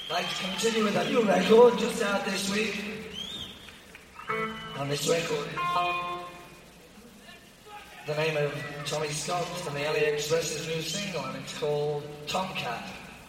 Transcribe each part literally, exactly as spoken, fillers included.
Like to continue with a new record just out this week. And this record, the name of Tommy Scott from the L A Express's new single, and it's called Tomcat.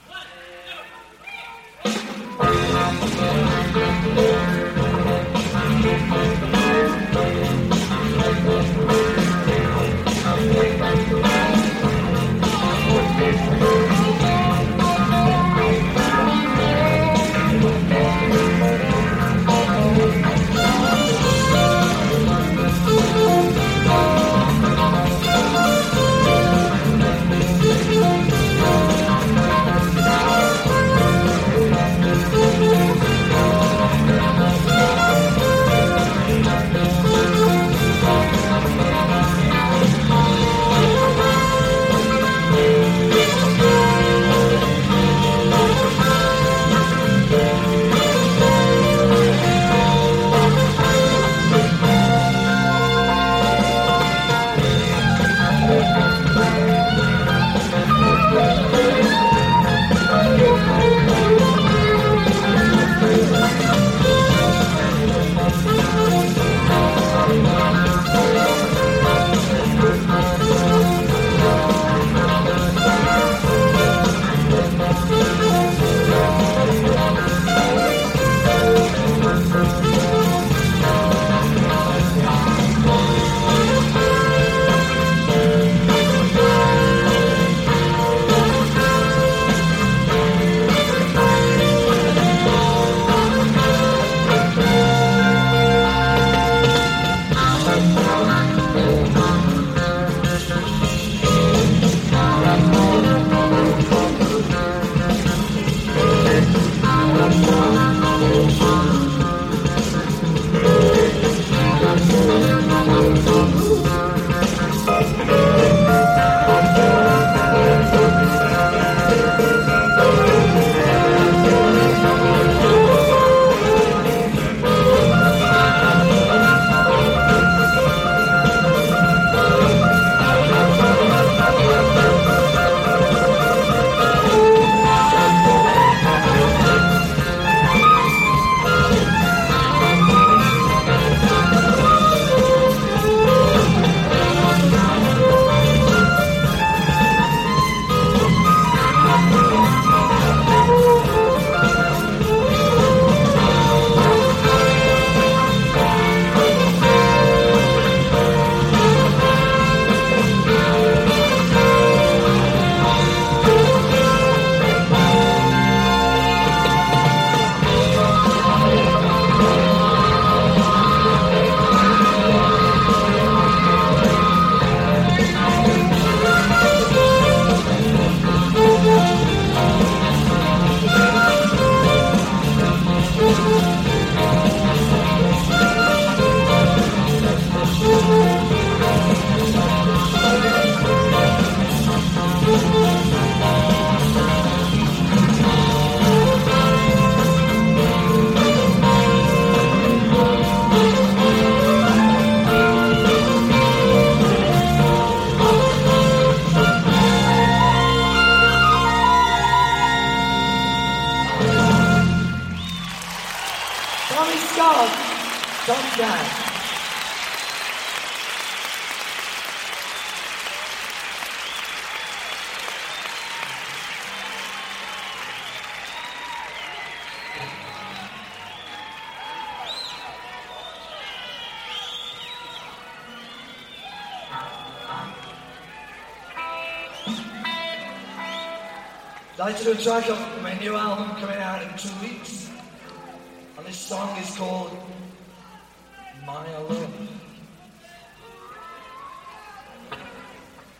Tommy Scott, Tomcat. I'd like to do a track of my new album coming out in two weeks. And this song is called My Love.